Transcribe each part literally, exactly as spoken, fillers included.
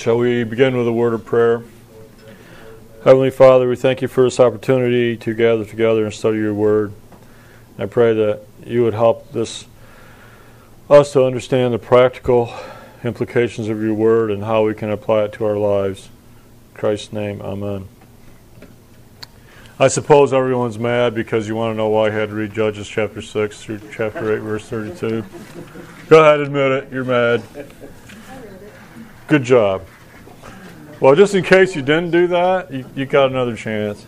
Shall we begin with a word of prayer? Heavenly Father, we thank you for this opportunity to gather together and study your word. I pray that you would help this us to understand the practical implications of your word and how we can apply it to our lives. In Christ's name, amen. I suppose everyone's mad because you want to know why I had to read Judges chapter six through chapter eight, verse thirty-two. Go ahead, admit it. You're mad. Good job. Well, just in case you didn't do that, you, you got another chance.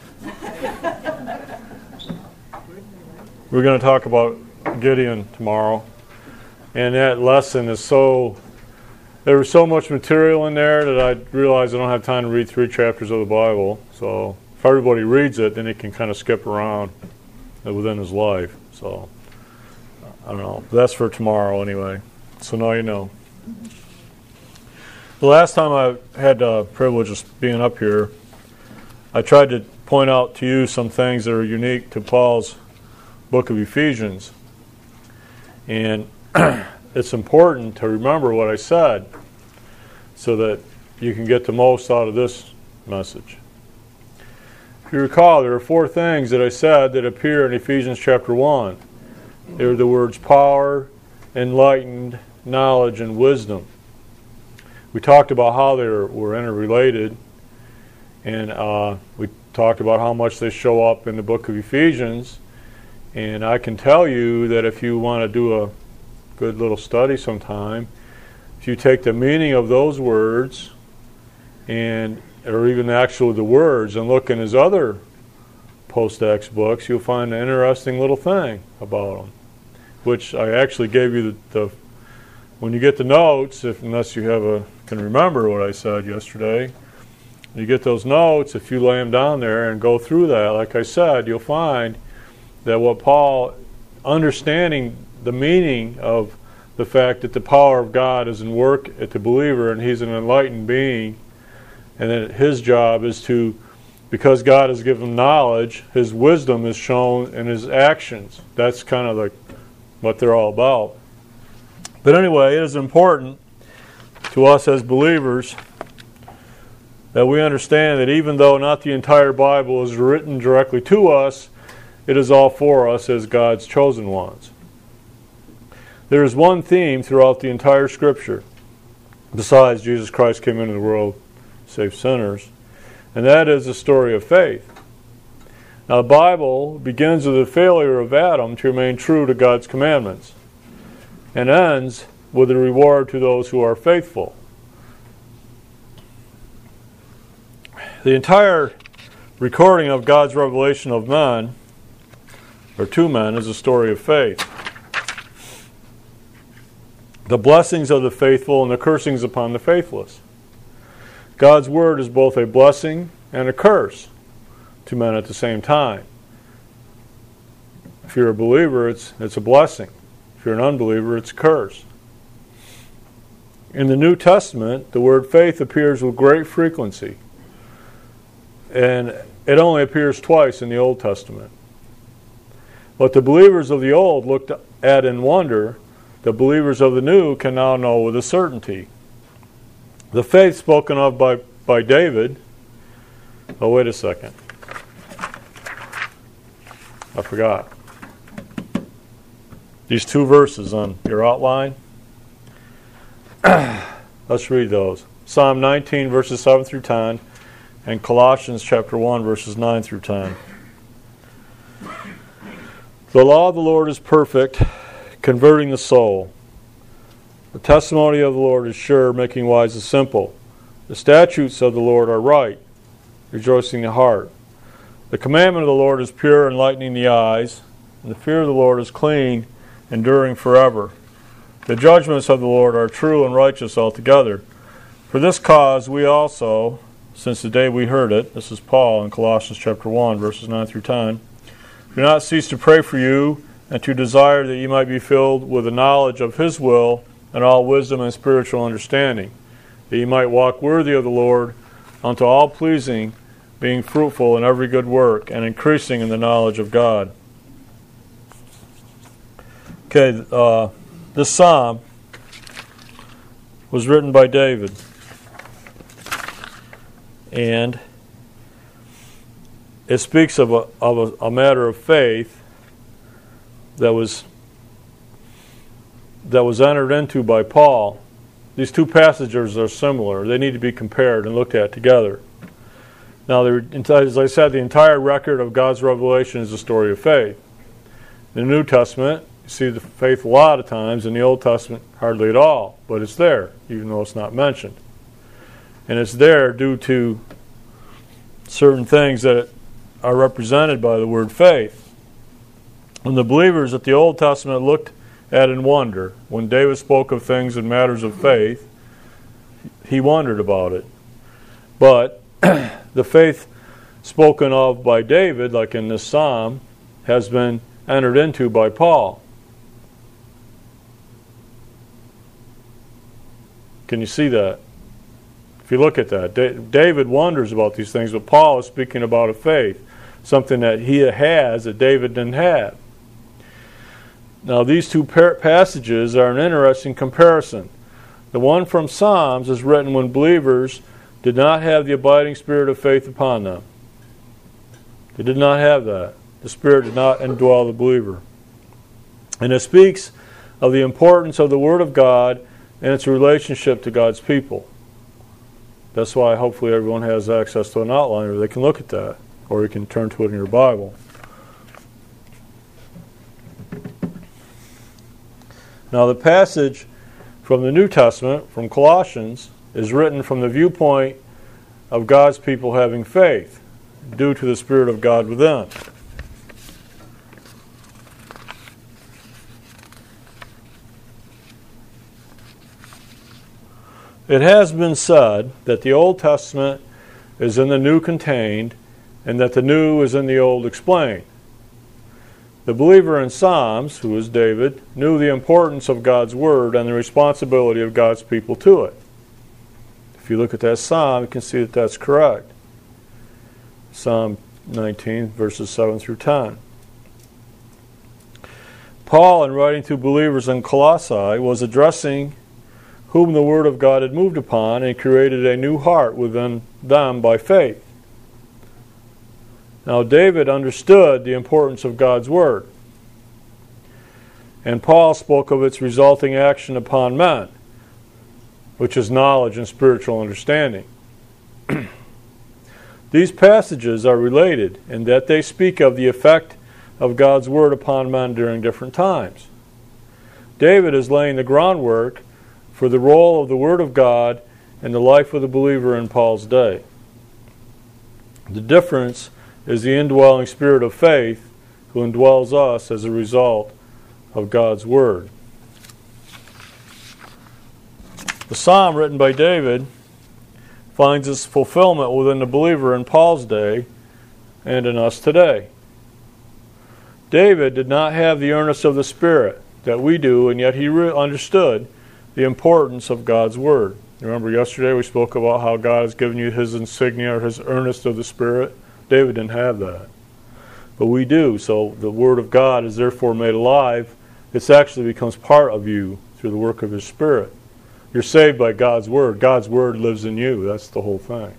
We're going to talk about Gideon tomorrow. And that lesson is so, there was so much material in there that I realized I don't have time to read three chapters of the Bible. So if everybody reads it, then he can kind of skip around within his life. So, I don't know. That's for tomorrow anyway. So now you know. The last time I had the privilege of being up here, I tried to point out to you some things that are unique to Paul's book of Ephesians. And it's important to remember what I said so that you can get the most out of this message. If you recall, there are four things that I said that appear in Ephesians chapter one. They are the words power, enlightened, knowledge, and wisdom. We talked about how they were, were interrelated, and uh, we talked about how much they show up in the book of Ephesians. And I can tell you that if you want to do a good little study sometime, if you take the meaning of those words, and or even actually the words, and look in his other post-Acts books, you'll find an interesting little thing about them, which I actually gave you the, the when you get the notes, if unless you have a can remember what I said yesterday, you get those notes, if you lay them down there and go through that, like I said, you'll find that what Paul, understanding the meaning of the fact that the power of God is in work at the believer and he's an enlightened being, and that his job is to, because God has given him knowledge, his wisdom is shown in his actions. That's kind of like what they're all about. But anyway, it is important to us as believers that we understand that even though not the entire Bible is written directly to us, it is all for us as God's chosen ones. There is one theme throughout the entire Scripture, besides Jesus Christ came into the world to save sinners, and that is the story of faith. Now, the Bible begins with the failure of Adam to remain true to God's commandments, and ends with a reward to those who are faithful. The entire recording of God's revelation of man, or to men, is a story of faith. The blessings of the faithful and the cursings upon the faithless. God's word is both a blessing and a curse to men at the same time. If you're a believer, it's it's a blessing. If you're an unbeliever, it's a curse. In the New Testament, the word faith appears with great frequency. And it only appears twice in the Old Testament. What the believers of the Old looked at in wonder, the believers of the New can now know with a certainty. The faith spoken of by, by David, oh, wait a second. I forgot. These two verses on your outline. Let's read those. Psalm nineteen, verses seven through ten, and Colossians chapter one, verses nine through ten. The law of the Lord is perfect, converting the soul. The testimony of the Lord is sure, making wise the simple. The statutes of the Lord are right, rejoicing the heart. The commandment of the Lord is pure, enlightening the eyes. And the fear of the Lord is clean, enduring forever. The judgments of the Lord are true and righteous altogether. For this cause we also, since the day we heard it, this is Paul in Colossians chapter one, verses nine through ten, do not cease to pray for you and to desire that you might be filled with the knowledge of his will and all wisdom and spiritual understanding, that you might walk worthy of the Lord unto all pleasing, being fruitful in every good work and increasing in the knowledge of God. Okay, uh, this psalm was written by David. And it speaks of a, of a, a matter of faith that was that was entered into by Paul. These two passages are similar. They need to be compared and looked at together. Now, as I said, the entire record of God's revelation is a story of faith. In the New Testament, you see the faith a lot of times. In the Old Testament, hardly at all. But it's there, even though it's not mentioned. And it's there due to certain things that are represented by the word faith. When the believers at the Old Testament looked at in wonder, when David spoke of things in matters of faith, he wondered about it. But the faith spoken of by David, like in this psalm, has been entered into by Paul. Can you see that? If you look at that, David wonders about these things, but Paul is speaking about a faith, something that he has that David didn't have. Now, these two passages are an interesting comparison. The one from Psalms is written when believers did not have the abiding spirit of faith upon them. They did not have that. The Spirit did not indwell the believer. And it speaks of the importance of the Word of God and its relationship to God's people. That's why hopefully everyone has access to an outline where they can look at that, or you can turn to it in your Bible. Now, the passage from the New Testament, from Colossians, is written from the viewpoint of God's people having faith due to the Spirit of God within. It has been said that the Old Testament is in the New contained, and that the New is in the Old explained. The believer in Psalms, who is David, knew the importance of God's Word and the responsibility of God's people to it. If you look at that psalm, you can see that that's correct. Psalm nineteen, verses seven through ten. Paul, in writing to believers in Colossae, was addressing whom the Word of God had moved upon and created a new heart within them by faith. Now, David understood the importance of God's Word, and Paul spoke of its resulting action upon men, which is knowledge and spiritual understanding. These passages are related in that they speak of the effect of God's Word upon men during different times. David is laying the groundwork for the role of the Word of God in the life of the believer in Paul's day. The difference is the indwelling spirit of faith who indwells us as a result of God's Word. The psalm written by David finds its fulfillment within the believer in Paul's day and in us today. David did not have the earnest of the Spirit that we do, and yet he re- understood the importance of God's Word. Remember yesterday we spoke about how God has given you His insignia, or His earnest of the Spirit. David didn't have that. But we do, so the Word of God is therefore made alive. It actually becomes part of you through the work of His Spirit. You're saved by God's Word. God's Word lives in you. That's the whole thing.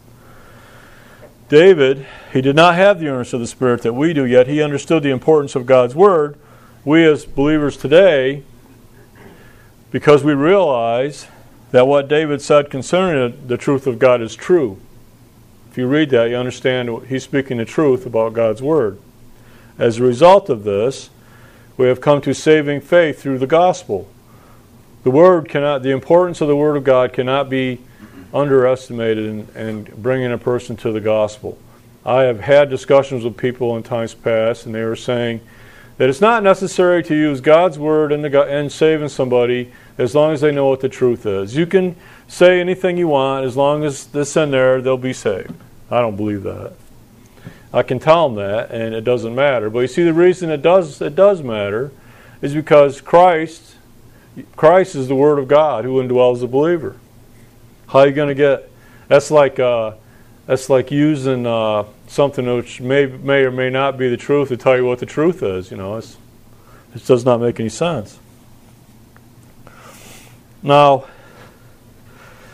David, he did not have the earnest of the Spirit that we do, yet he understood the importance of God's Word. We as believers today, because we realize that what David said concerning the truth of God is true. If you read that, you understand he's speaking the truth about God's Word. As a result of this, we have come to saving faith through the gospel. The Word cannot, the importance of the Word of God cannot be underestimated in, in bringing a person to the gospel. I have had discussions with people in times past, and they were saying that it's not necessary to use God's Word in, the, in saving somebody as long as they know what the truth is. You can say anything you want, as long as it's in there, they'll be saved. I don't believe that. I can tell them that, and it doesn't matter. But you see, the reason it does it does matter is because Christ, Christ is the Word of God who indwells the believer. How are you going to get? That's like uh, that's like using uh, something which may may or may not be the truth to tell you what the truth is. You know, it's, it does not make any sense. Now,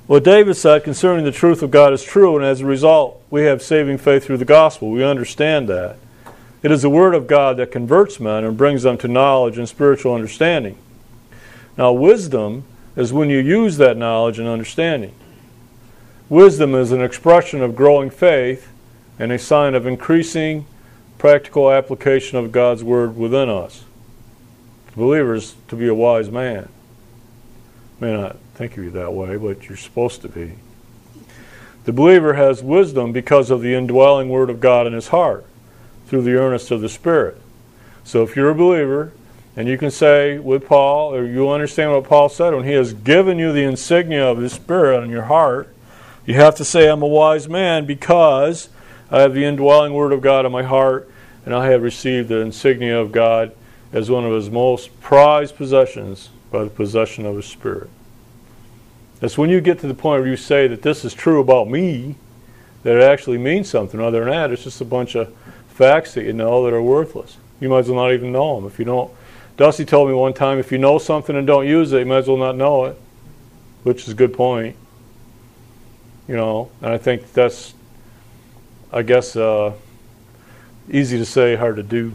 What David said concerning the truth of God is true, and as a result, we have saving faith through the gospel. We understand that. It is the Word of God that converts men and brings them to knowledge and spiritual understanding. Now, wisdom is when you use that knowledge and understanding. Wisdom is an expression of growing faith and a sign of increasing practical application of God's Word within us. The believer is to be a wise man. May not think of you that way, but you're supposed to be. The believer has wisdom because of the indwelling Word of God in his heart, through the earnest of the Spirit. So if you're a believer, and you can say with Paul, or you understand what Paul said, when he has given you the insignia of his Spirit in your heart, you have to say, I'm a wise man because I have the indwelling Word of God in my heart, and I have received the insignia of God as one of his most prized possessions by the possession of his Spirit. It's when you get to the point where you say that this is true about me, that it actually means something. Other than that, it's just a bunch of facts that you know that are worthless. You might as well not even know them. If you don't, Dusty told me one time, if you know something and don't use it, you might as well not know it, which is a good point. You know, and I think that's, I guess, uh, easy to say, hard to do.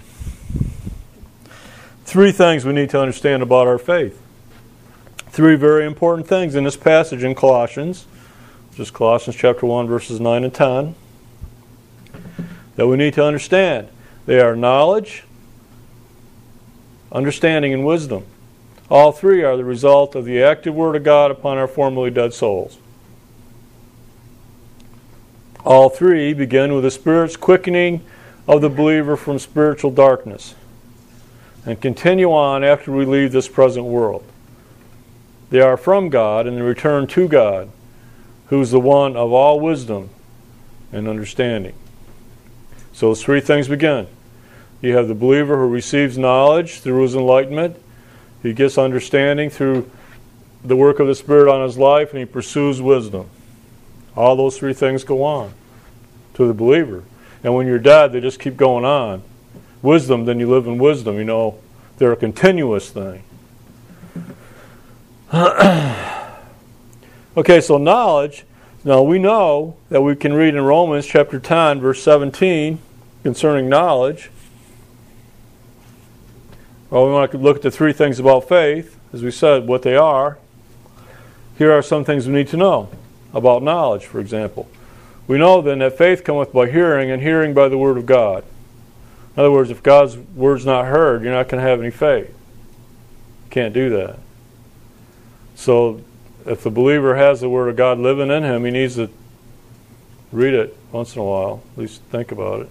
Three things we need to understand about our faith. Three very important things in this passage in Colossians, just Colossians chapter one, verses nine and ten, that we need to understand. They are knowledge, understanding, and wisdom. All three are the result of the active Word of God upon our formerly dead souls. All three begin with the Spirit's quickening of the believer from spiritual darkness and continue on after we leave this present world. They are from God and they return to God, who is the one of all wisdom and understanding. So those three things begin. You have the believer who receives knowledge through his enlightenment. He gets understanding through the work of the Spirit on his life, and he pursues wisdom. All those three things go on to the believer. And when you're dead, they just keep going on. Wisdom, then you live in wisdom. You know, they're a continuous thing. Okay, so knowledge. Now we know that we can read in Romans chapter ten, verse seventeen, concerning knowledge. Well, we want to look at the three things about faith, as we said, what they are. Here are some things we need to know about knowledge, for example. We know then that faith cometh by hearing, and hearing by the Word of God. In other words, if God's Word's not heard, you're not going to have any faith. You can't do that. So, if the believer has the Word of God living in him, he needs to read it once in a while, at least think about it.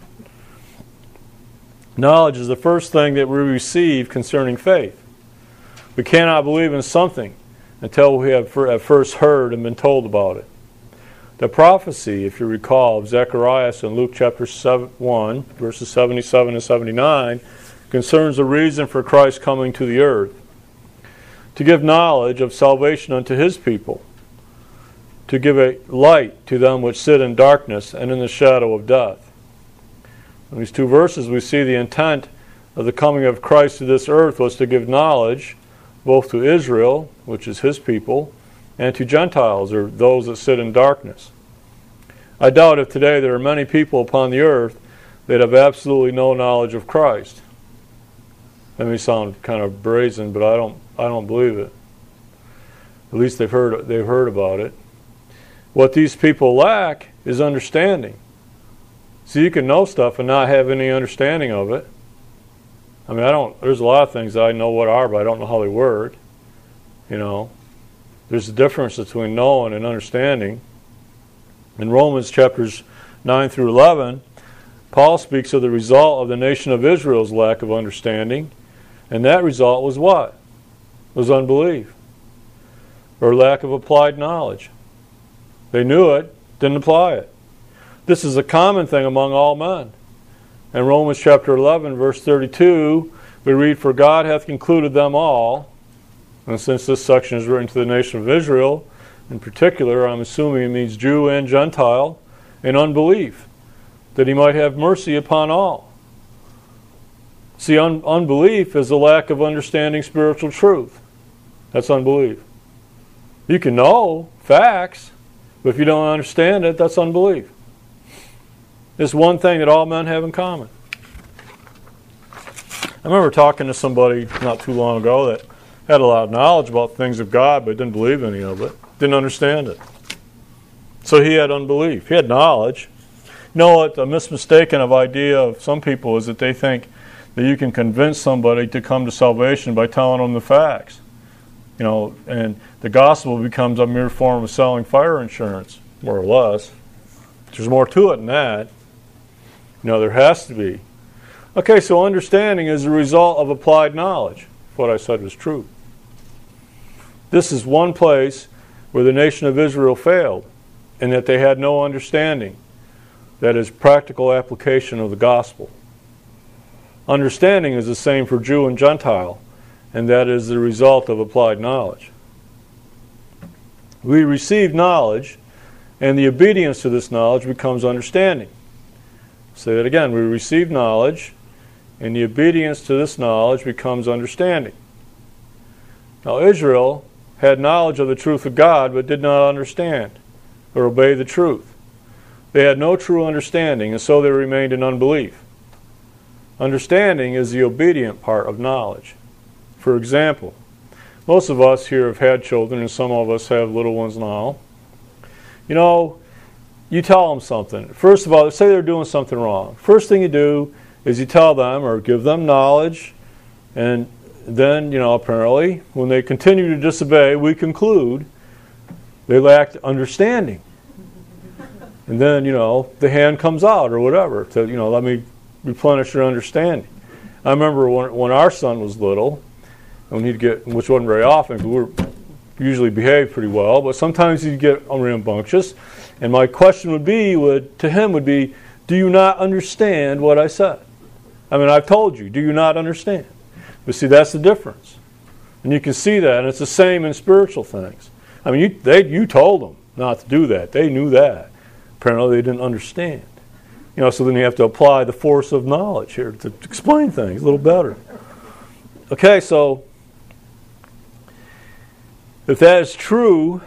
Knowledge is the first thing that we receive concerning faith. We cannot believe in something until we have at first heard and been told about it. The prophecy, if you recall, of Zacharias in Luke chapter one, verses seventy-seven and seventy-nine, concerns the reason for Christ coming to the earth. To give knowledge of salvation unto his people, to give a light to them which sit in darkness and in the shadow of death. In these two verses we see the intent of the coming of Christ to this earth was to give knowledge both to Israel, which is his people, and to Gentiles, or those that sit in darkness. I doubt if today there are many people upon the earth that have absolutely no knowledge of Christ. That may sound kind of brazen, but I don't I don't believe it. At least they've heard they've heard about it. What these people lack is understanding. So you can know stuff and not have any understanding of it. I mean, I don't. There's a lot of things that I know what are, but I don't know how they work. You know, there's a difference between knowing and understanding. In Romans chapters nine through eleven, Paul speaks of the result of the nation of Israel's lack of understanding, and that result was what? It was unbelief, or lack of applied knowledge. They knew it, didn't apply it. This is a common thing among all men. In Romans chapter eleven, verse thirty-two, we read, "For God hath concluded them all," and since this section is written to the nation of Israel, in particular, I'm assuming it means Jew and Gentile, in unbelief, that he might have mercy upon all. See, un- unbelief is a lack of understanding spiritual truth. That's unbelief. You can know facts, but if you don't understand it, that's unbelief. It's one thing that all men have in common. I remember talking to somebody not too long ago that had a lot of knowledge about things of God, but didn't believe any of it, didn't understand it. So he had unbelief. He had knowledge. You know what? A mismistaken of idea of some people is that they think that you can convince somebody to come to salvation by telling them the facts. You know, and the gospel becomes a mere form of selling fire insurance, more or less. There's more to it than that. You know, there has to be. Okay, so understanding is a result of applied knowledge. What I said was true. This is one place where the nation of Israel failed, in that they had no understanding. That is practical application of the gospel. Understanding is the same for Jew and Gentile, and that is the result of applied knowledge. We receive knowledge, and the obedience to this knowledge becomes understanding. Say that again. We receive knowledge, and the obedience to this knowledge becomes understanding. Now, Israel had knowledge of the truth of God, but did not understand or obey the truth. They had no true understanding, and so they remained in unbelief. Understanding is the obedient part of knowledge. For example, most of us here have had children, and some of us have little ones now. You know, you tell them something. First of all, say they're doing something wrong. First thing you do is you tell them or give them knowledge, and then, you know, apparently, when they continue to disobey, we conclude they lacked understanding. And then, you know, the hand comes out or whatever to, you know, let me replenish your understanding. I remember when, when our son was little, and he'd get, which wasn't very often, because we were usually behaved pretty well, but sometimes he'd get rambunctious, and my question would be, would to him would be, do you not understand what I said? I mean, I've told you, do you not understand? But see, that's the difference. And you can see that, and it's the same in spiritual things. I mean, you, they, you told them not to do that. They knew that. Apparently they didn't understand. You know, so then you have to apply the force of knowledge here to explain things a little better. Okay, so if that is true,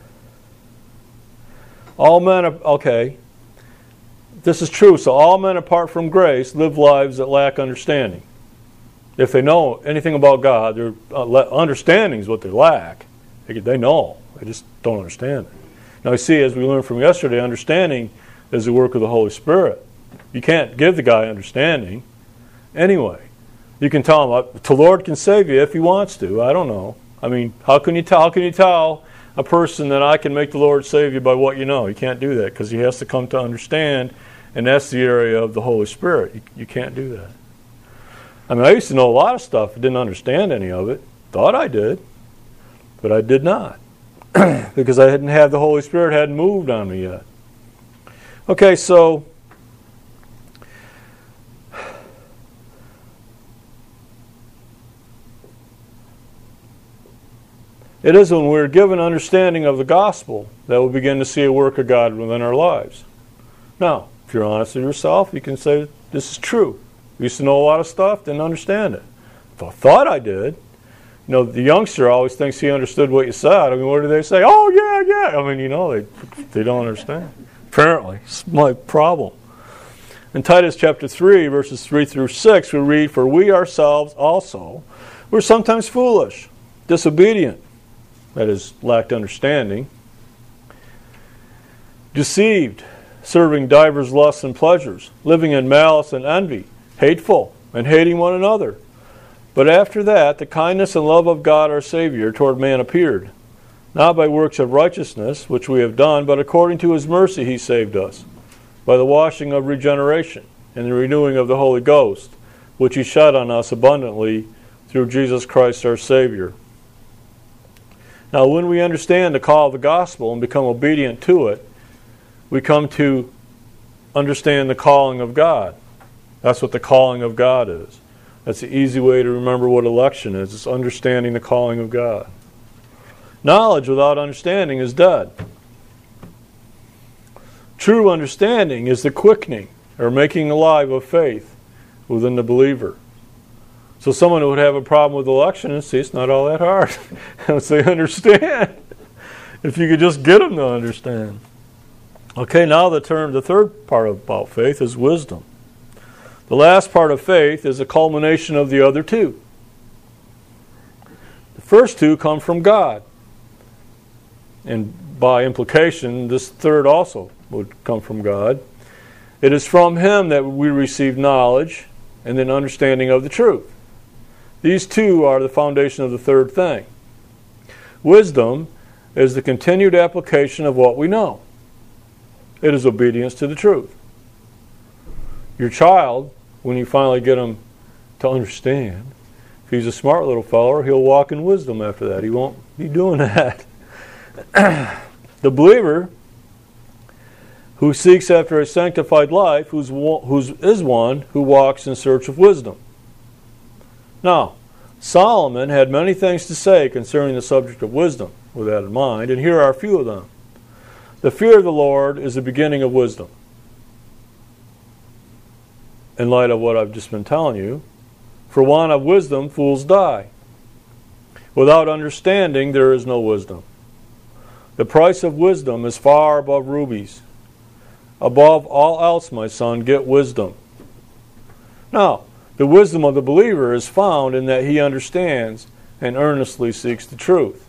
all men are, okay, this is true. So all men apart from grace live lives that lack understanding. If they know anything about God, their uh, understanding is what they lack. They, they know. They just don't understand it. Now, you see, as we learned from yesterday, understanding is the work of the Holy Spirit. You can't give the guy understanding anyway. You can tell him, the Lord can save you if he wants to. I don't know. I mean, how can you tell, how can you tell a person that I can make the Lord save you by what you know? You can't do that because he has to come to understand, and that's the area of the Holy Spirit. You, you can't do that. I mean, I used to know a lot of stuff. I didn't understand any of it. Thought I did, but I did not. Because I hadn't had the Holy Spirit hadn't moved on me yet. Okay, so it is when we're given understanding of the gospel that we begin to see a work of God within our lives. Now, if you're honest with yourself, you can say, this is true. I used to know a lot of stuff, didn't understand it. I thought I did. You know, the youngster always thinks he understood what you said. I mean, what do they say? Oh, yeah, yeah. I mean, you know, they they don't understand. Apparently. It's my problem. In Titus chapter three, verses three through six, we read, for we ourselves also were sometimes foolish, disobedient, that is, lacked understanding, deceived, serving divers lusts and pleasures, living in malice and envy, hateful, and hating one another. But after that, the kindness and love of God our Savior toward man appeared, not by works of righteousness, which we have done, but according to his mercy he saved us, by the washing of regeneration and the renewing of the Holy Ghost, which he shed on us abundantly through Jesus Christ our Savior. Now, when we understand the call of the gospel and become obedient to it, we come to understand the calling of God. That's what the calling of God is. That's the easy way to remember what election is. It's understanding the calling of God. Knowledge without understanding is dead. True understanding is the quickening or making alive of faith within the believer. So someone who would have a problem with election and see it's not all that hard once they understand. If you could just get them to understand. Okay, now the term, the third part about faith is wisdom. The last part of faith is a culmination of the other two. The first two come from God. And by implication, this third also would come from God. It is from Him that we receive knowledge and then understanding of the truth. These two are the foundation of the third thing. Wisdom is the continued application of what we know. It is obedience to the truth. Your child, when you finally get him to understand, if he's a smart little fellow, he'll walk in wisdom after that. He won't be doing that. The believer who seeks after a sanctified life who's, who's, is one who walks in search of wisdom. Now, Solomon had many things to say concerning the subject of wisdom with that in mind, and here are a few of them. The fear of the Lord is the beginning of wisdom. In light of what I've just been telling you, for want of wisdom, fools die. Without understanding, there is no wisdom. The price of wisdom is far above rubies. Above all else, my son, get wisdom. Now, the wisdom of the believer is found in that he understands and earnestly seeks the truth.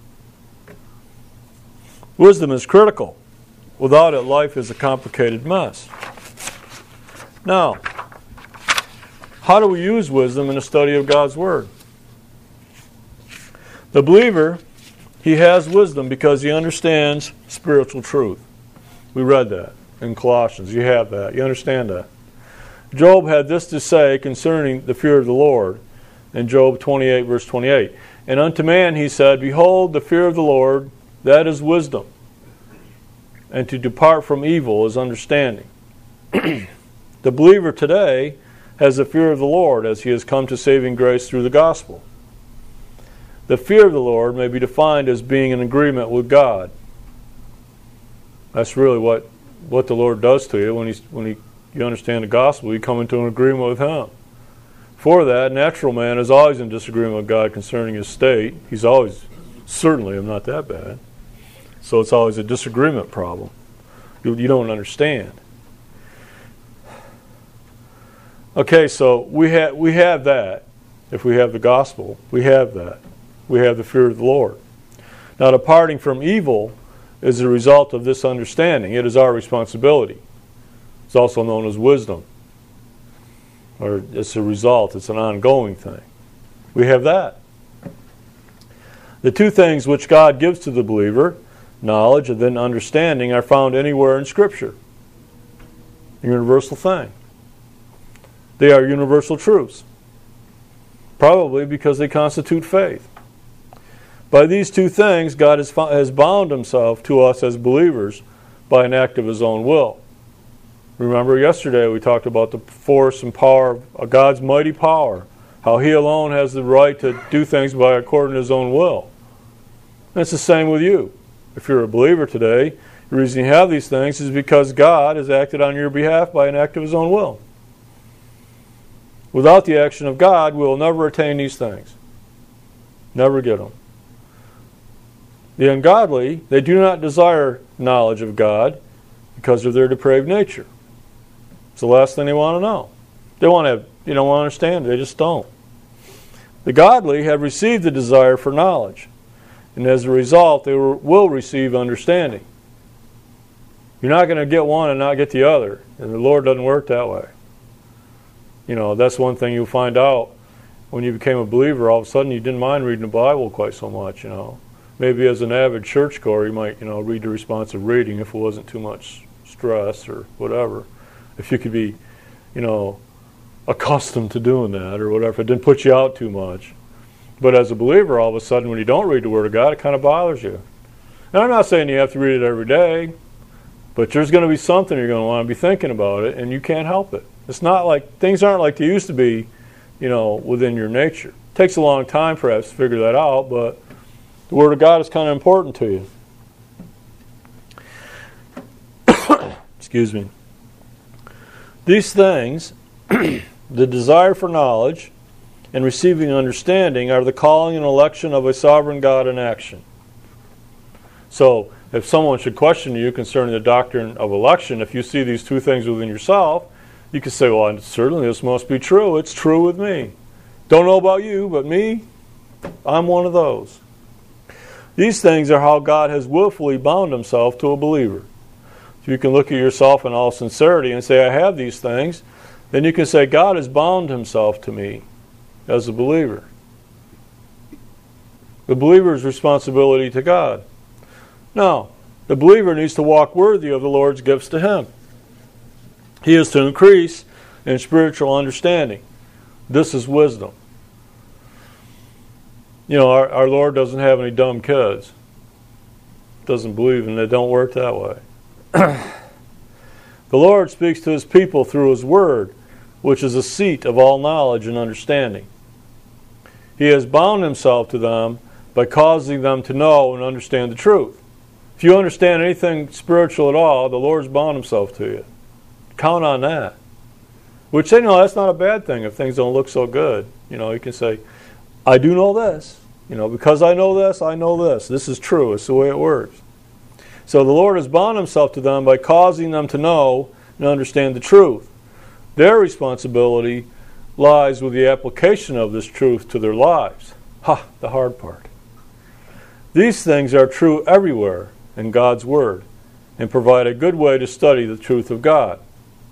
Wisdom is critical. Without it, life is a complicated mess. Now, how do we use wisdom in the study of God's Word? The believer, he has wisdom because he understands spiritual truth. We read that in Colossians. You have that. You understand that. Job had this to say concerning the fear of the Lord in Job twenty-eight, verse twenty-eight. And unto man he said, Behold, the fear of the Lord, that is wisdom, and to depart from evil is understanding. The believer today has the fear of the Lord as he has come to saving grace through the gospel. The fear of the Lord may be defined as being in agreement with God. That's really what, what the Lord does to you when, he's, when he, you understand the gospel. You come into an agreement with Him. For that, natural man is always in disagreement with God concerning his state. He's always, certainly, I'm not that bad. So it's always a disagreement problem. You, you don't understand. Okay, so we have we have that. If we have the gospel, we have that. We have the fear of the Lord. Now, departing from evil is a result of this understanding. It is our responsibility. It's also known as wisdom. Or it's a result. It's an ongoing thing. We have that. The two things which God gives to the believer, knowledge and then understanding, are found anywhere in Scripture. A universal thing. They are universal truths. Probably because they constitute faith. By these two things, God has, has bound Himself to us as believers by an act of His own will. Remember yesterday we talked about the force and power of God's mighty power. How He alone has the right to do things by according to His own will. And it's the same with you. If you're a believer today, the reason you have these things is because God has acted on your behalf by an act of His own will. Without the action of God, we will never attain these things. Never get them. The ungodly, they do not desire knowledge of God because of their depraved nature. It's the last thing they want to know. They want to, you don't want to understand it. They just don't. The godly have received the desire for knowledge, and as a result, they will receive understanding. You're not going to get one and not get the other, and the Lord doesn't work that way. You know, that's one thing you'll find out when you became a believer. All of a sudden, you didn't mind reading the Bible quite so much, you know. Maybe as an avid churchgoer, you might, you know, read the responsive reading if it wasn't too much stress or whatever. If you could be, you know, accustomed to doing that or whatever. If it didn't put you out too much. But as a believer, all of a sudden, when you don't read the Word of God, it kind of bothers you. And I'm not saying you have to read it every day, but there's going to be something you're going to want to be thinking about it, and you can't help it. It's not like, things aren't like they used to be, you know, within your nature. It takes a long time, perhaps, to figure that out, but the Word of God is kind of important to you. Excuse me. These things, the desire for knowledge and receiving understanding, are the calling and election of a sovereign God in action. So if someone should question you concerning the doctrine of election, if you see these two things within yourself, you can say, well, certainly this must be true. It's true with me. Don't know about you, but me, I'm one of those. These things are how God has willfully bound himself to a believer. If you can look at yourself in all sincerity and say, I have these things, then you can say, God has bound himself to me as a believer. The believer's responsibility to God. Now, the believer needs to walk worthy of the Lord's gifts to him. He is to increase in spiritual understanding. This is wisdom. You know, our, our Lord doesn't have any dumb kids. Doesn't believe in it. Don't work that way. The Lord speaks to his people through his word, which is a seat of all knowledge and understanding. He has bound himself to them by causing them to know and understand the truth. If you understand anything spiritual at all, the Lord's bound himself to you. Count on that. Which, you know, that's not a bad thing if things don't look so good. You know, you can say, I do know this. You know, because I know this, I know this. This is true. It's the way it works. So the Lord has bound himself to them by causing them to know and understand the truth. Their responsibility lies with the application of this truth to their lives. Ha, the hard part. These things are true everywhere in God's Word and provide a good way to study the truth of God.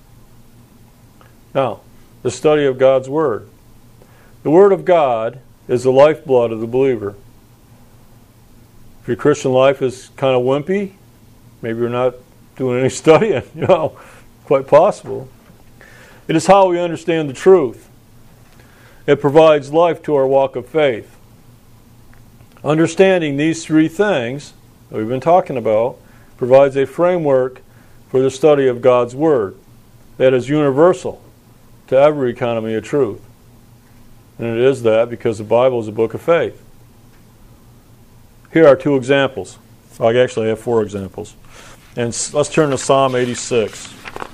Now, the study of God's Word. The Word of God is the lifeblood of the believer. If your Christian life is kind of wimpy, maybe you're not doing any studying, you know, quite possible. It is how we understand the truth. It provides life to our walk of faith. Understanding these three things that we've been talking about provides a framework for the study of God's Word that is universal to every economy of truth. And it is that because the Bible is a book of faith. Here are two examples. I actually have four examples. And let's turn to Psalm eighty-six.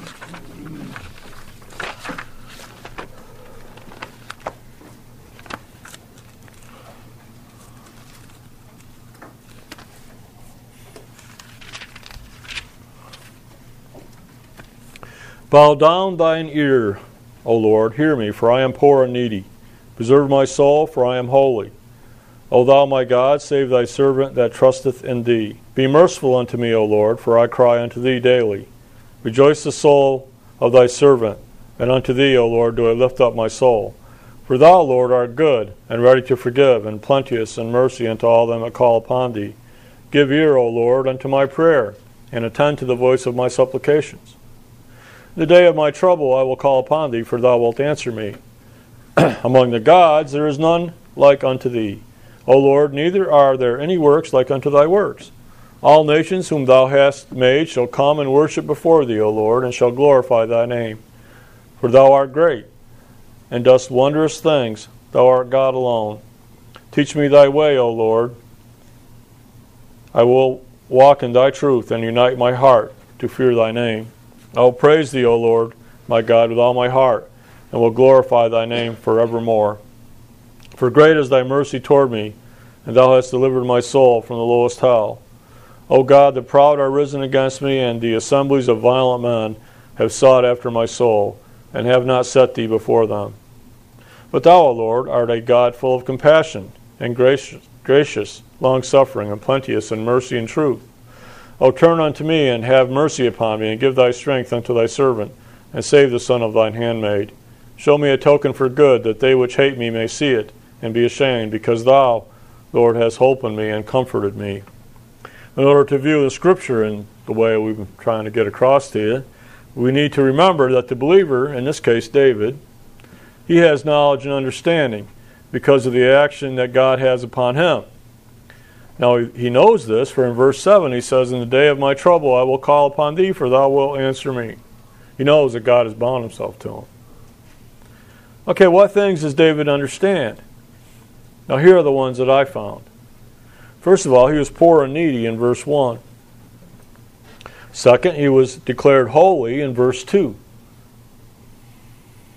Bow down thine ear, O Lord, hear me, for I am poor and needy. Preserve my soul, for I am holy. O thou my God, save thy servant that trusteth in thee. Be merciful unto me, O Lord, for I cry unto thee daily. Rejoice the soul of thy servant, and unto thee, O Lord, do I lift up my soul. For thou, Lord, art good, and ready to forgive, and plenteous in mercy unto all them that call upon thee. Give ear, O Lord, unto my prayer, and attend to the voice of my supplications. In the day of my trouble I will call upon thee, for thou wilt answer me. Among the gods there is none like unto thee. O Lord, neither are there any works like unto thy works. All nations whom thou hast made shall come and worship before thee, O Lord, and shall glorify thy name. For thou art great, and dost wondrous things. Thou art God alone. Teach me thy way, O Lord. I will walk in thy truth, and unite my heart to fear thy name. I will praise thee, O Lord, my God, with all my heart, and will glorify thy name forevermore. For great is thy mercy toward me, and thou hast delivered my soul from the lowest hell. O God, the proud are risen against me, and the assemblies of violent men have sought after my soul, and have not set thee before them. But thou, O Lord, art a God full of compassion, and gracious, gracious, long-suffering, and plenteous in mercy and truth. O turn unto me, and have mercy upon me, and give thy strength unto thy servant, and save the son of thine handmaid. Show me a token for good, that they which hate me may see it, and be ashamed, because thou, Lord, hast holpen me and comforted me. In order to view the Scripture in the way we've been trying to get across to you, we need to remember that the believer, in this case David, he has knowledge and understanding because of the action that God has upon him. Now he knows this, for in verse seven he says, In the day of my trouble I will call upon thee, for thou wilt answer me. He knows that God has bound himself to him. Okay, what things does David understand? Now here are the ones that I found. First of all, he was poor and needy in verse one. Second, he was declared holy in verse two.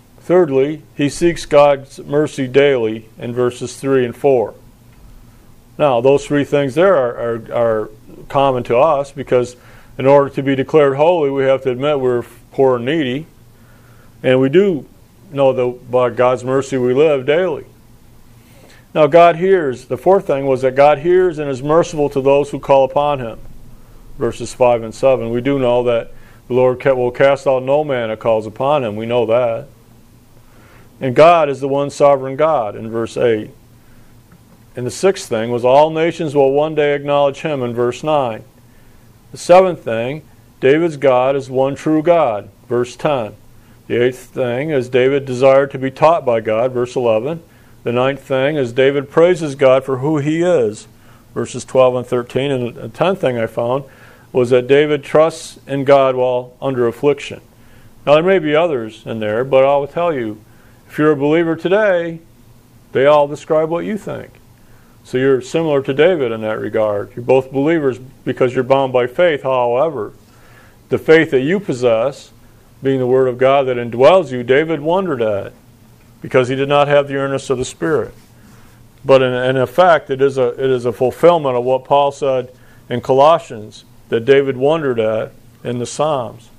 Thirdly, he seeks God's mercy daily in verses three and four. Now, those three things there are, are, are common to us, because in order to be declared holy, we have to admit we're poor and needy. And we do know that by God's mercy we live daily. Now, God hears. The fourth thing was that God hears and is merciful to those who call upon Him. Verses five and seven. We do know that the Lord will cast out no man that calls upon Him. We know that. And God is the one sovereign God in verse eight. And the sixth thing was all nations will one day acknowledge Him in verse nine. The seventh thing, David's God is one true God, verse ten. The eighth thing is David desired to be taught by God, verse eleven. The ninth thing is David praises God for who He is, verses twelve and thirteen. And the tenth thing I found was that David trusts in God while under affliction. Now there may be others in there, but I'll tell you, if you're a believer today, they all describe what you think. So you're similar to David in that regard. You're both believers because you're bound by faith. However, the faith that you possess, being the Word of God that indwells you, David wondered at, because he did not have the earnest of the Spirit. But in, in effect, it is a it is a fulfillment of what Paul said in Colossians that David wondered at in the Psalms.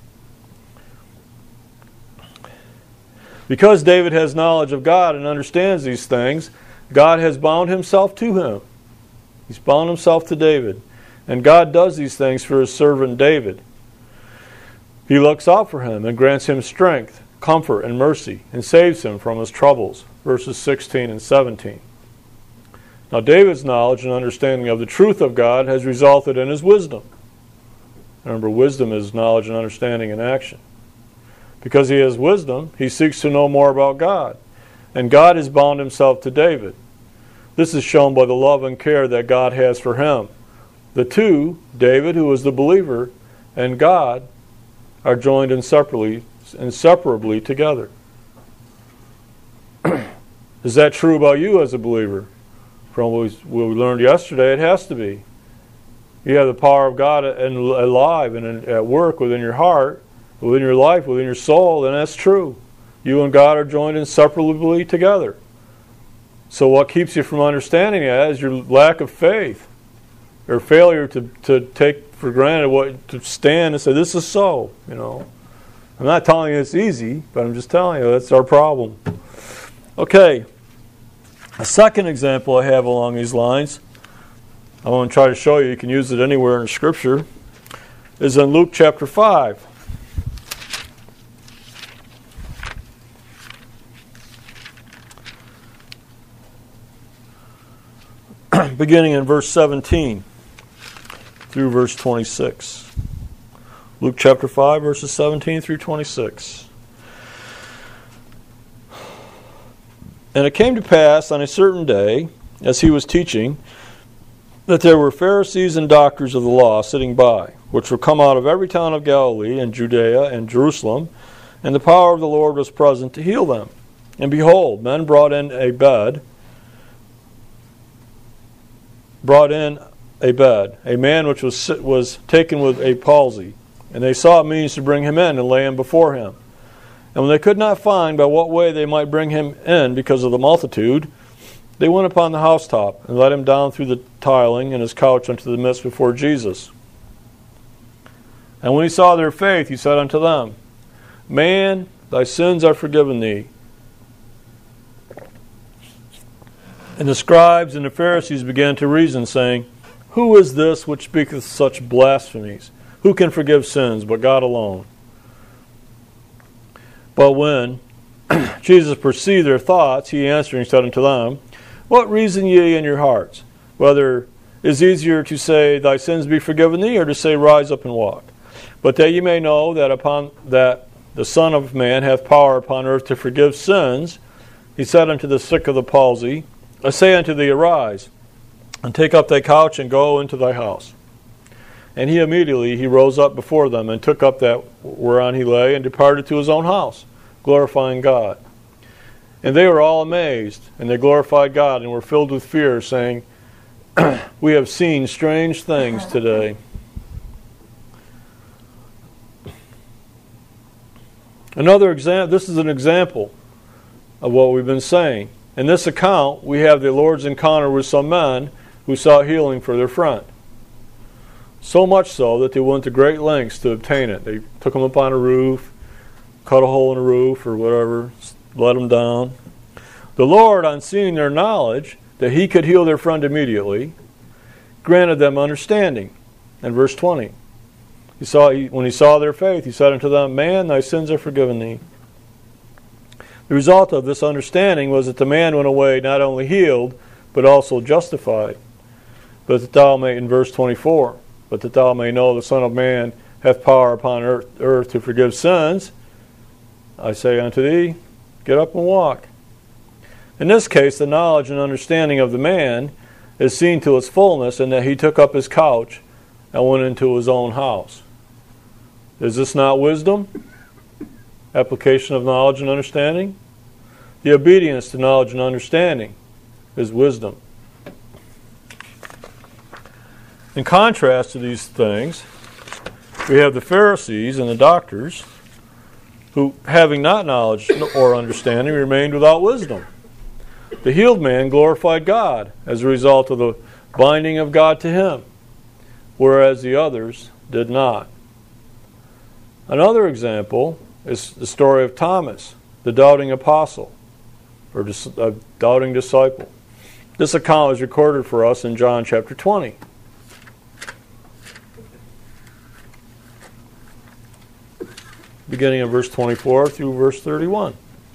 Because David has knowledge of God and understands these things, God has bound Himself to him. He's bound Himself to David. And God does these things for His servant David. He looks out for him and grants him strength, comfort, and mercy, and saves him from his troubles. Verses sixteen and seventeen. Now David's knowledge and understanding of the truth of God has resulted in his wisdom. Remember, wisdom is knowledge and understanding in action. Because he has wisdom, he seeks to know more about God. And God has bound Himself to David. This is shown by the love and care that God has for him. The two, David, who is the believer, and God, are joined inseparably, inseparably together. Is that true about you as a believer? From what we learned yesterday, it has to be. You have the power of God alive and at work within your heart, within your life, within your soul, and that's true. You and God are joined inseparably together. So what keeps you from understanding that is your lack of faith, or failure to, to take for granted what to stand and say, this is so, you know. I'm not telling you it's easy, but I'm just telling you that's our problem. Okay. A second example I have along these lines, I want to try to show you, you can use it anywhere in Scripture, is in Luke chapter five. Beginning in verse seventeen through verse twenty-six. Luke chapter five, verses seventeen through twenty-six. And it came to pass on a certain day, as he was teaching, that there were Pharisees and doctors of the law sitting by, which were come out of every town of Galilee and Judea and Jerusalem, and the power of the Lord was present to heal them. And behold, men brought in a bed, brought in a bed, a man which was was taken with a palsy, and they sought means to bring him in and lay him before him. And when they could not find by what way they might bring him in because of the multitude, they went upon the housetop and let him down through the tiling and his couch unto the midst before Jesus. And when he saw their faith, he said unto them, Man, thy sins are forgiven thee. And the scribes and the Pharisees began to reason, saying, Who is this which speaketh such blasphemies? Who can forgive sins but God alone? But when Jesus perceived their thoughts, he answering said unto them, What reason ye in your hearts? Whether it is easier to say, Thy sins be forgiven thee, or to say, Rise up and walk. But that ye may know that upon that the Son of Man hath power upon earth to forgive sins, he said unto the sick of the palsy, I say unto thee, Arise, and take up thy couch, and go into thy house. And he immediately he rose up before them, and took up that whereon he lay, and departed to his own house, glorifying God. And they were all amazed, and they glorified God, and were filled with fear, saying, We have seen strange things today. Another example, this is an example of what we've been saying. In this account, we have the Lord's encounter with some men who sought healing for their friend. So much so that they went to great lengths to obtain it. They took him up on a roof, cut a hole in the roof or whatever, let him down. The Lord, on seeing their knowledge that he could heal their friend immediately, granted them understanding. In verse twenty, he saw, when he saw their faith, he said unto them, Man, thy sins are forgiven thee. The result of this understanding was that the man went away not only healed, but also justified. But that thou may, in verse twenty-four, but that thou may know the Son of Man hath power upon earth, earth to forgive sins, I say unto thee, get up and walk. In this case, the knowledge and understanding of the man is seen to its fullness in that he took up his couch and went into his own house. Is this not wisdom? Application of knowledge and understanding? The obedience to knowledge and understanding is wisdom. In contrast to these things, we have the Pharisees and the doctors who, having not knowledge or understanding, remained without wisdom. The healed man glorified God as a result of the binding of God to him, whereas the others did not. Another example is the story of Thomas, the doubting apostle, or a doubting disciple. This account is recorded for us in John chapter twenty. Beginning in verse twenty-four through verse thirty-one.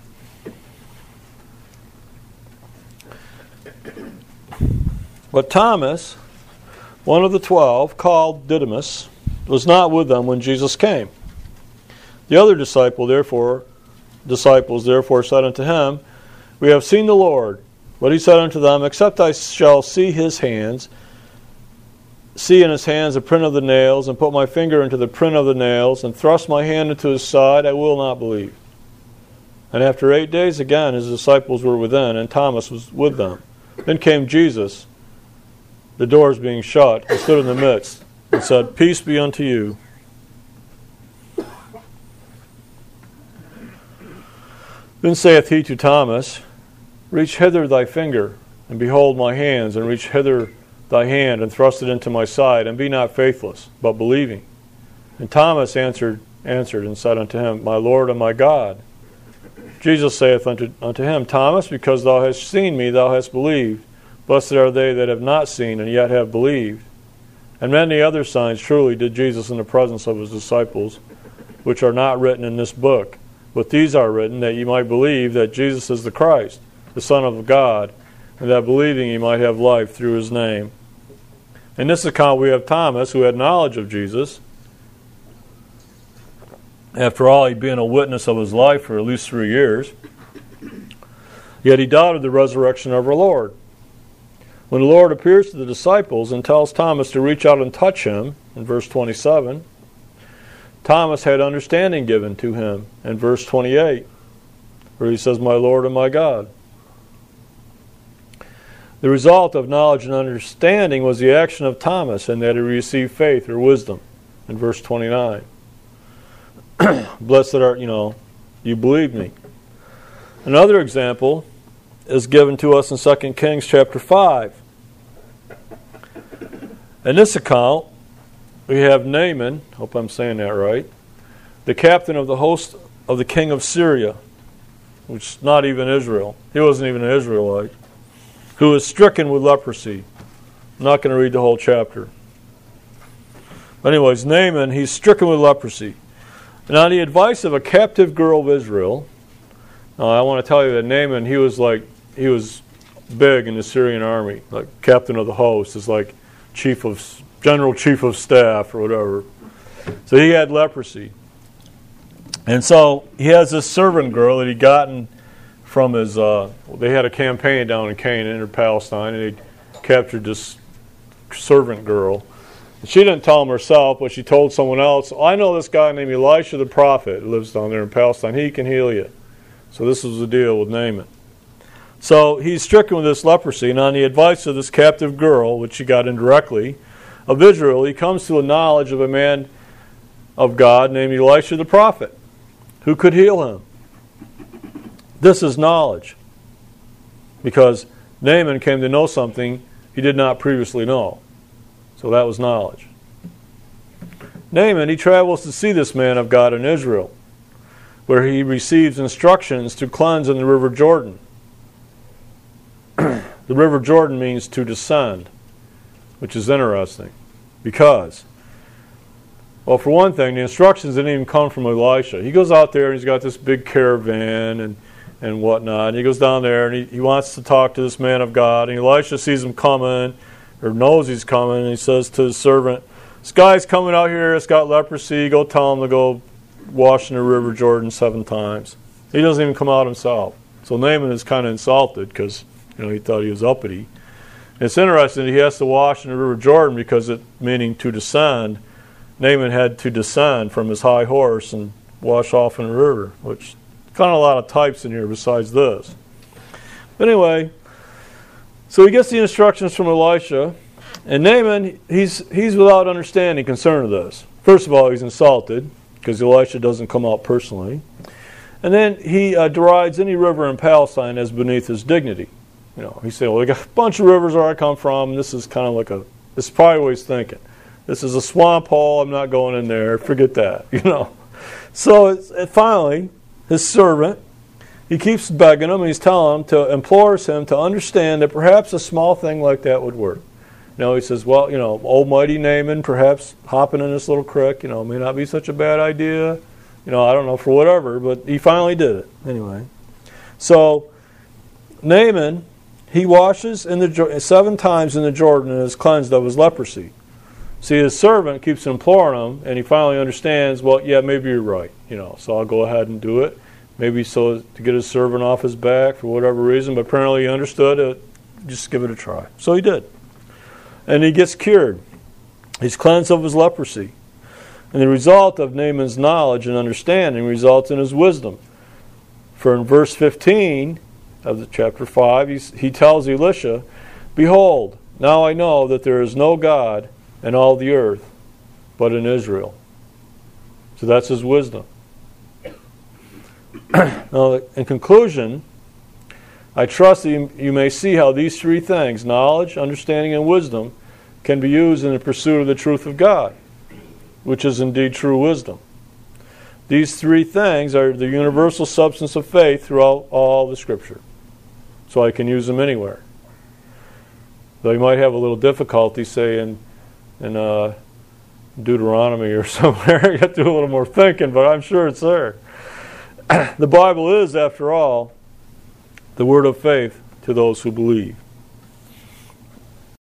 But Thomas, one of the twelve, called Didymus, was not with them when Jesus came. The other disciple, therefore, disciples therefore said unto him, We have seen the Lord. But he said unto them, Except I shall see his hands, see in his hands the print of the nails, and put my finger into the print of the nails, and thrust my hand into his side, I will not believe. And after eight days again his disciples were within, and Thomas was with them. Then came Jesus, the doors being shut, and stood in the midst, and said, Peace be unto you. Then saith he to Thomas, Reach hither thy finger, and behold my hands, and reach hither thy hand, and thrust it into my side, and be not faithless, but believing. And Thomas answered, answered and said unto him, My Lord and my God. Jesus saith unto, unto him, Thomas, because thou hast seen me, thou hast believed. Blessed are they that have not seen, and yet have believed. And many other signs truly did Jesus in the presence of his disciples, which are not written in this book. But these are written, that ye might believe that Jesus is the Christ, the Son of God, and that believing ye might have life through his name. In this account we have Thomas, who had knowledge of Jesus. After all, he'd been a witness of his life for at least three years. Yet he doubted the resurrection of our Lord. When the Lord appears to the disciples and tells Thomas to reach out and touch him, in verse twenty-seven, Thomas had understanding given to him, in verse twenty-eight, where he says, My Lord and my God. The result of knowledge and understanding was the action of Thomas, in that he received faith or wisdom, in verse twenty-nine. Blessed are, you know, you believe me. Another example is given to us in Second Kings chapter five. In this account, we have Naaman, hope I'm saying that right, the captain of the host of the king of Syria, which is not even Israel. He wasn't even an Israelite, who was stricken with leprosy. I'm not going to read the whole chapter. But anyways, Naaman, he's stricken with leprosy. And on the advice of a captive girl of Israel, now I want to tell you that Naaman, he was like, he was big in the Syrian army, like captain of the host, is like chief of general chief of staff or whatever. So he had leprosy. And so he has this servant girl that he'd gotten from his, uh, they had a campaign down in Canaan or Palestine, and they captured this servant girl. And she didn't tell him herself, but she told someone else, I know this guy named Elisha the prophet who lives down there in Palestine. He can heal you. So this was the deal with Naaman. So he's stricken with this leprosy, and on the advice of this captive girl, which he got indirectly, of Israel, he comes to a knowledge of a man of God named Elisha the prophet, who could heal him. This is knowledge, because Naaman came to know something he did not previously know. So that was knowledge. Naaman, he travels to see this man of God in Israel, where he receives instructions to cleanse in the river Jordan. The river Jordan means to descend, which is interesting, because, well, for one thing, the instructions didn't even come from Elisha. He goes out there and he's got this big caravan and, and whatnot, and he goes down there and he, he wants to talk to this man of God, and Elisha sees him coming, or knows he's coming, and he says to his servant, this guy's coming out here, it's got leprosy, go tell him to go wash in the river Jordan seven times. He doesn't even come out himself. So Naaman is kind of insulted because, you know, he thought he was uppity. And it's interesting that he has to wash in the river Jordan because it meaning to descend. Naaman had to descend from his high horse and wash off in the river, which kind of a lot of types in here besides this. But anyway, so he gets the instructions from Elisha, and Naaman, he's he's without understanding concern of this. First of all, he's insulted because Elisha doesn't come out personally. And then he uh, derides any river in Palestine as beneath his dignity. You know, he said, well, they got a bunch of rivers where I come from, and this is kind of like a, this is probably what he's thinking. This is a swamp hole, I'm not going in there, forget that, you know. So it's, it finally, his servant, he keeps begging him, and he's telling him, to implores him to understand that perhaps a small thing like that would work. You know, he says, well, you know, almighty Naaman, perhaps hopping in this little creek, you know, may not be such a bad idea. You know, I don't know, for whatever, but he finally did it. Anyway. So, Naaman, he washes in the seven times in the Jordan and is cleansed of his leprosy. See, his servant keeps imploring him, and he finally understands, well, yeah, maybe you're right. You know, so I'll go ahead and do it. Maybe so to get his servant off his back for whatever reason, but apparently he understood it. Just give it a try. So he did. And he gets cured. He's cleansed of his leprosy. And the result of Naaman's knowledge and understanding results in his wisdom. For in verse fifteen of the chapter five, he, he tells Elisha, behold, now I know that there is no God in all the earth but in Israel. So that's his wisdom. Now, in conclusion, I trust that you, you may see how these three things, knowledge, understanding, and wisdom, can be used in the pursuit of the truth of God, which is indeed true wisdom. These three things are the universal substance of faith throughout all the Scripture. So I can use them anywhere. Though you might have a little difficulty, say, in, in uh, Deuteronomy or somewhere. You have to do a little more thinking, but I'm sure it's there. The Bible is, after all, the word of faith to those who believe.